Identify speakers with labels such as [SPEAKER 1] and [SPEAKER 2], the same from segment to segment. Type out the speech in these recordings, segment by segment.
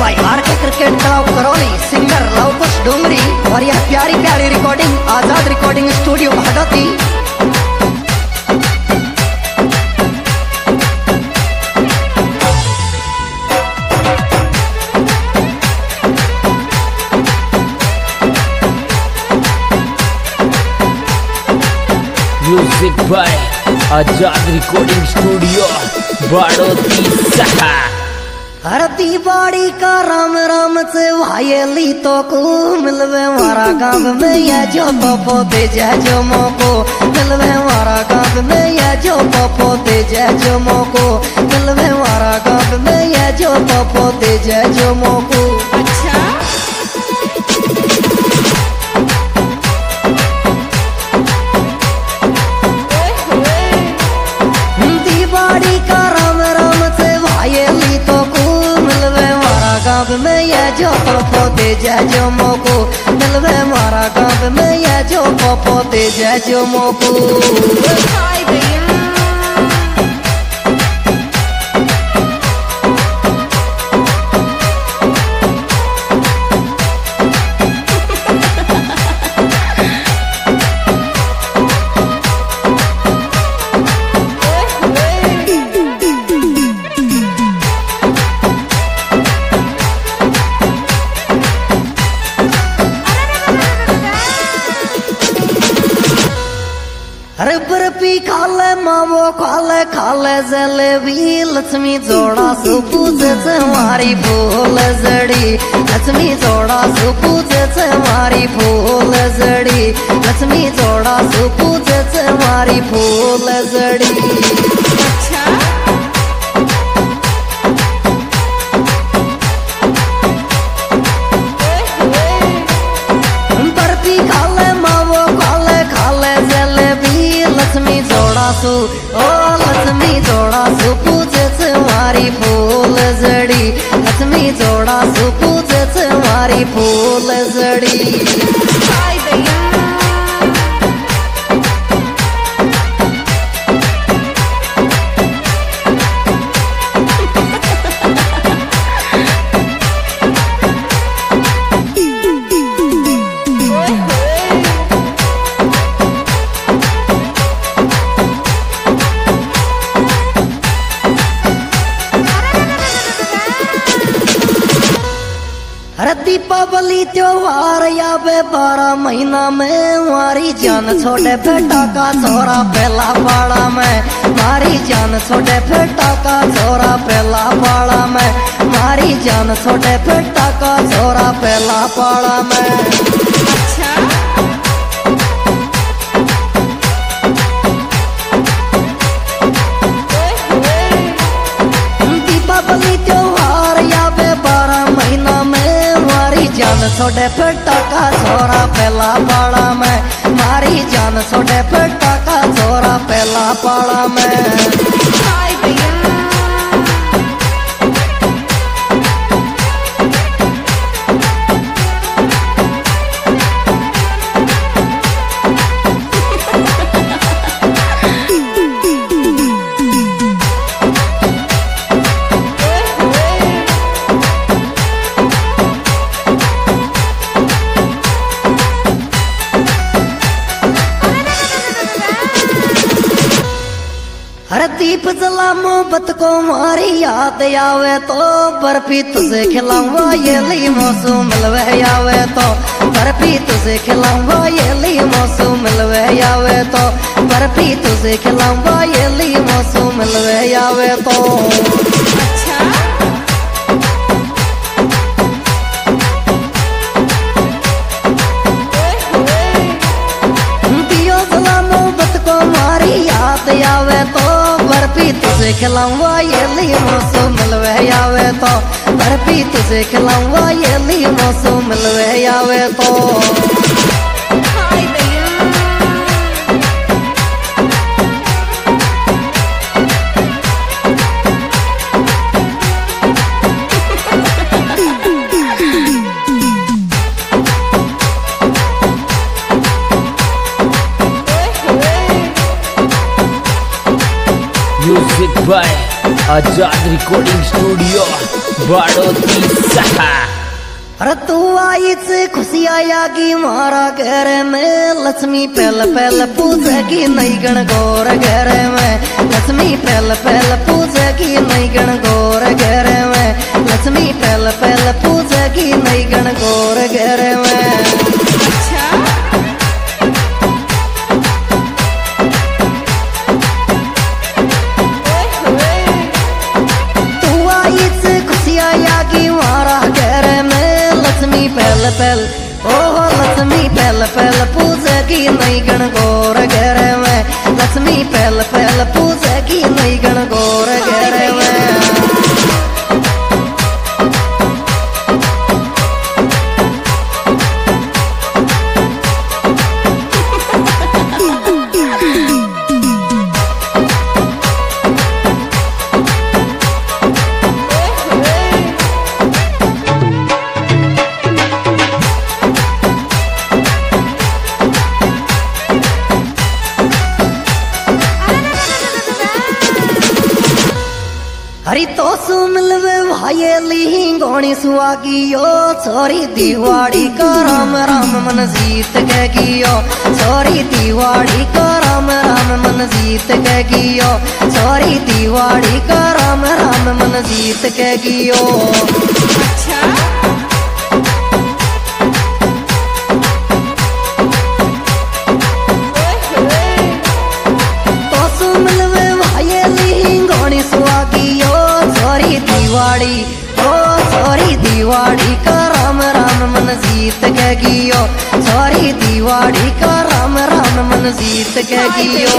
[SPEAKER 1] भाई हार के cricket club Karauli singer Lavkush Dongri और यह प्यारी प्यारी रिकॉर्डिंग आजाद रिकॉर्डिंग स्टूडियो हडती।
[SPEAKER 2] Music by Azad recording studio Badoti सहा।
[SPEAKER 1] हरती बाड़ी का राम राम से वायली तो को मिलवे हमारा गांव में या जो पपो दे जा जो मोको मिलवे हमारा गांव में या जो पपो दे जा जो मोको मिलवे हमारा गांव में या जो पपो दे जा जो मोको।
[SPEAKER 3] अच्छा
[SPEAKER 1] दीवाड़ी का राम राम से वायली तो गाँव में या जो पपो दे जा जो मोको मिलवे हमारा गाँव में या जो पपो दे जा जो मोको। अरे बर्फी खाले मावो खाले खाले जलेबी लक्ष्मी जोड़ा सुपूजे से हमारी फूल जड़ी लक्ष्मी जोड़ा सुपूजे से हमारी फूल जड़ी लक्ष्मी जोड़ा सुपूजे से हमारी फूल जड़ी।
[SPEAKER 3] अच्छा
[SPEAKER 1] बर्फी खाले मावो खाले खाले जलेबी लक्ष्मी जोड़ा सु ओ लक्ष्मी जोड़ा सु पूजे से हमारी फूल जड़ी लक्ष्मी जोड़ा सु पूजे से हमारी फूल जड़ी।
[SPEAKER 3] हाय भैया
[SPEAKER 1] अरे दीपावली त्योहार यावे 12 महीना में हमारी जान छोटे बेटा का छोरा पहला पाड़ा में मारी जान छोटे बेटा का छोरा पहला पाड़ा में मारी जान छोटे बेटा का छोरा पहला पाड़ा में।
[SPEAKER 3] अच्छा
[SPEAKER 1] दीपावली त्योहार यावे 12 महीना में जान छोटे बेटा का छोरा पहला पाड़ा में मारी जान छोटे बेटा का छोरा पहला पाड़ा में।
[SPEAKER 3] हाय भैया
[SPEAKER 1] अरे दीप जला मोहब्बत को मारी याद आवे तो बर्फी तुझे खिलाऊंगा ये ली मौसम मिलवे आवे तो बर्फी तुझे खिलाऊंगा ये ली मौसम मिलवे आवे तो बर्फी तुझे खिलाऊंगा ये ली मौसम मिलवे आवे तो।
[SPEAKER 3] अच्छा
[SPEAKER 1] दियो जला मोहब्बत को मारी याद आवे तो बर्फी तुझे खिलाऊंगा ये ली मौसम मिलवे आवे तो बर्फी तुझे खिलाऊंगा ये ली मौसम मिलवे आवे तो।
[SPEAKER 3] हाय भैया
[SPEAKER 2] music by Azad recording studio Badoti सहा।
[SPEAKER 1] अरे तू आई से खुशी आयागी मारा घर में लक्ष्मी पहल पहल पूजेगी नई गण गौर घर में लक्ष्मी पहल पहल पूजेगी नई गण गौर घर में लक्ष्मी पहल पहल पूजेगी नई गण गौर घर में।
[SPEAKER 3] अच्छा
[SPEAKER 1] तू आई से खुशी आयागी मारा घर में लक्ष्मी पहल पहल ओह लक्ष्मी पहल पहल पूजेगी नई गण गौर घर में लक्ष्मी पहल पहल पूजेगी नई गण गौर घर में। हरी तो सु मिलवे भाई गोणी सुआगियो छोरी दिवाड़ी का राम राम मन जीत गगियो छोरी दिवाड़ी का राम राम मन जीत गगियो छोरी दिवाड़ी का राम राम मन जीत गगियो।
[SPEAKER 3] अच्छा
[SPEAKER 1] तो सु मिलवे भाई गोणी सुआगियो छोरी दिवाड़ी ओ छोरी दिवाड़ी का राम राम मन जीत गगियो छोरी दिवाड़ी का राम राम मन जीत गगियो।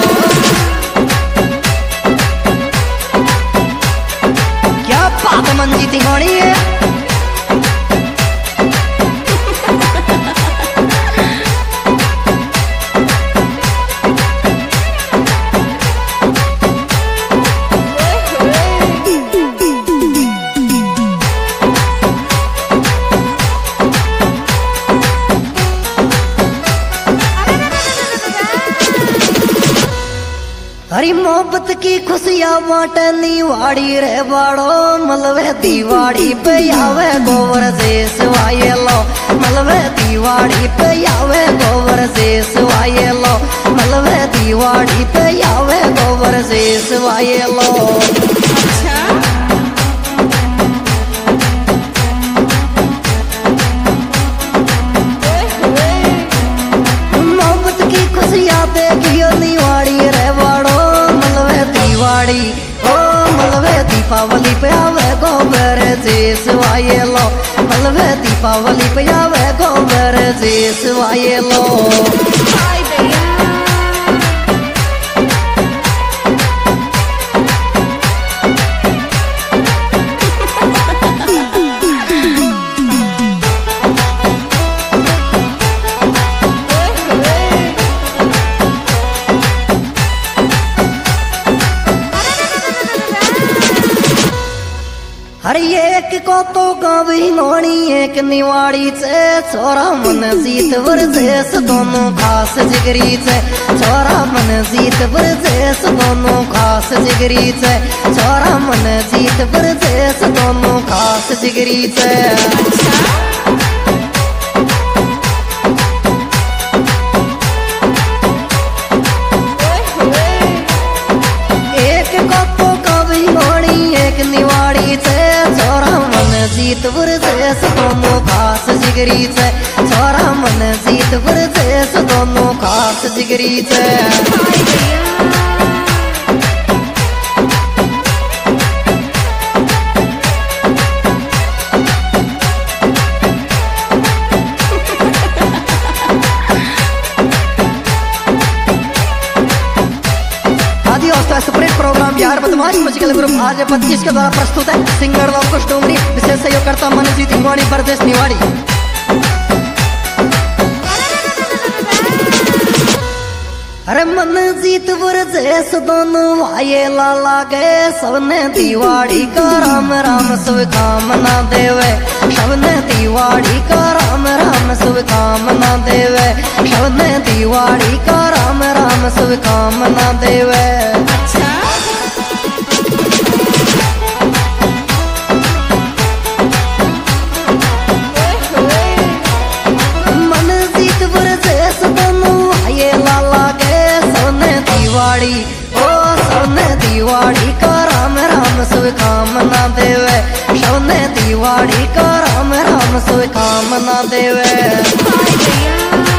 [SPEAKER 1] क्या बात मन जीती होनी है। हरी मोहब्बत की खुशियाँ बांटनी वाड़ी रे बाड़ो मलवे दिवाड़ी पे आवे गोबर से सवाये लो मलवे दिवाड़ी पे आवे गोबर से सवाये लो मलवे दिवाड़ी पे आवे गोबर से सवाये लो।
[SPEAKER 3] अच्छा
[SPEAKER 1] मोहब्बत की खुशियाँ देखियो निवाड़ी रे बाड़ो मलवे दिवाड़ी ओ मलवे दीपावली पे आवे गोबर से सवाये लो मलवे दीपावली पे आवे गोबर से सवाये लो।
[SPEAKER 3] हाय भैया
[SPEAKER 1] हर एक को तो गावी नोनी एक निवाड़ी से छोरा मन जीत वर्जेस दोनों खास जिगरी से छोरा मन जीत वर्जेस दोनों खास जिगरी से छोरा मन जीत वर्जेस दोनों खास जिगरी से। एक को तो गावी नोनी एक निवाड़ी से छोरा मन जीत वर्जेस दोनों खास जिगरी से छोरा मन जीत वर्जेस दोनों खास जिगरी से।
[SPEAKER 3] हाय भैया
[SPEAKER 1] आदि अवस्था सुप्रीम प्रोग्राम बिहार बदमाश म्यूजिकल ग्रुप आज 25 के द्वारा प्रस्तुत है। सिंगर लवकुश डोमरी विशेष सहयोगकर्ता मनजीत हिंगवाणी प्रदेश निवाड़ी। अरे मन जीत वर्जेस दोनों भाई लाला गए सबने दिवाड़ी का राम राम शुभ कामना देवे सबने दिवाड़ी का राम राम शुभ कामना देवे सबने दिवाड़ी का राम राम शुभ कामना देवे।
[SPEAKER 3] अच्छा
[SPEAKER 1] दिवाली का राम राम सब काम ना देवे सबने दिवाली का राम राम सब काम ना देवे
[SPEAKER 3] हाय भैया